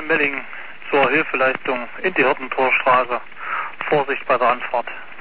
Mellingen zur Hilfeleistung in die Hirtentorstraße. Vorsicht bei der Anfahrt.